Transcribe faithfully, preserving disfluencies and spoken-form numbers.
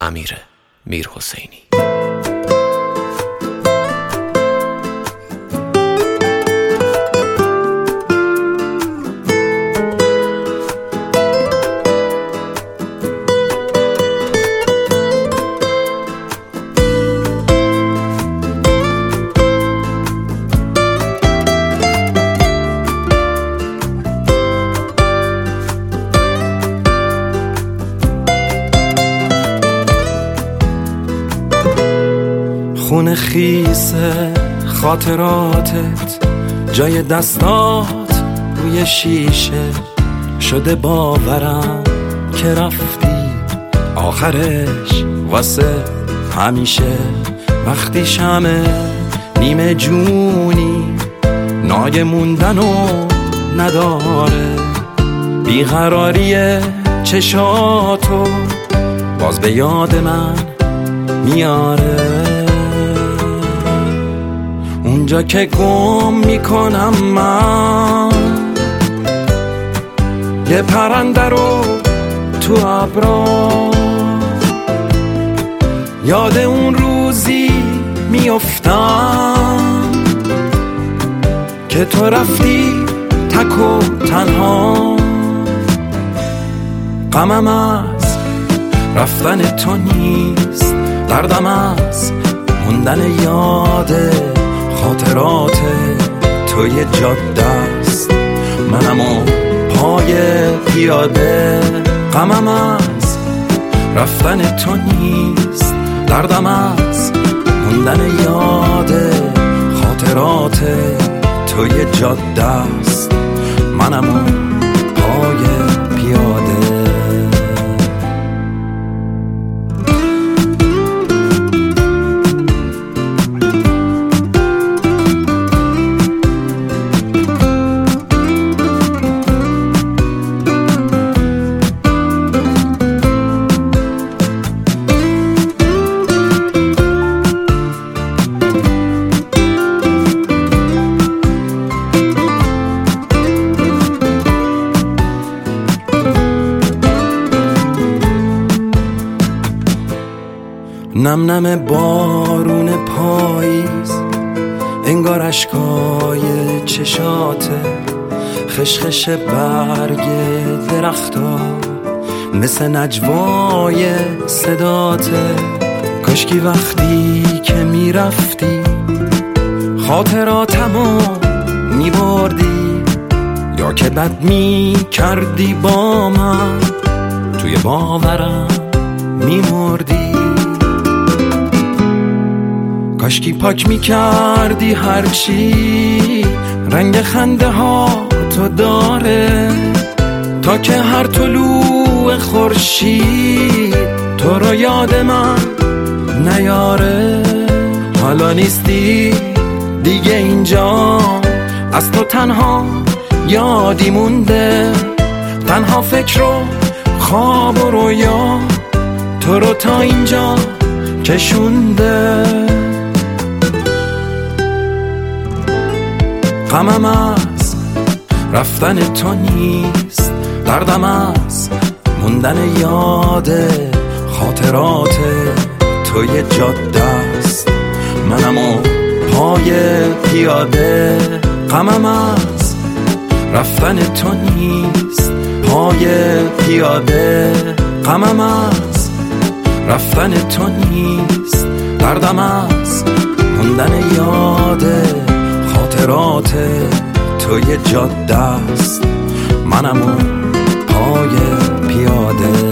امیر میرحسینی. خون خیسه خاطراتت جای دستات روی شیشه شده، باورم که رفتی آخرش واسه همیشه. وقتی شمه نیمه جونی نای موندنو نداره، بیقراری چشاتو باز به یاد من میاره. اونجا که گم میکنم من یه پرنده رو تو ابرا، یاد اون روزی میافتم که تو رفتی تک و تنها. غمم از رفتن تو نیست، دردم از موندن یاده خاطرات توی جاده است. منم و پای پیاده، غمم از رفتن تو نیست، دردم از موندن یاد خاطرات توی جاده است. منم و پای پیاده. نم نم بارون پاییز، انگار اشکای چشاته، خشخش برگ درختا مثل نجوای صداته. کاشکی وقتی که میرفتی خاطراتمو میبردی، یا که بد میکردی با من توی باورم میمردی. کاشکی پاک میکردی هرچی رنگ خنده ها تو داره، تا که هر طلوع خورشید تو رو یاد من نیاره. حالا نیستی دیگه اینجا، از تو تنها یادی مونده، تنها فکر و خواب و رویا تو رو تا اینجا کشونده. غمم از رفتن تو نیست، دردم از موندن یاد خاطرات توی جاده است. منم و پای پیاده، غمم از رفتن تو نیست، پای پیاده. غمم از رفتن تو نیست، دردم از موندن یاد خاطرات توی جاده است. منم و پای پیاده.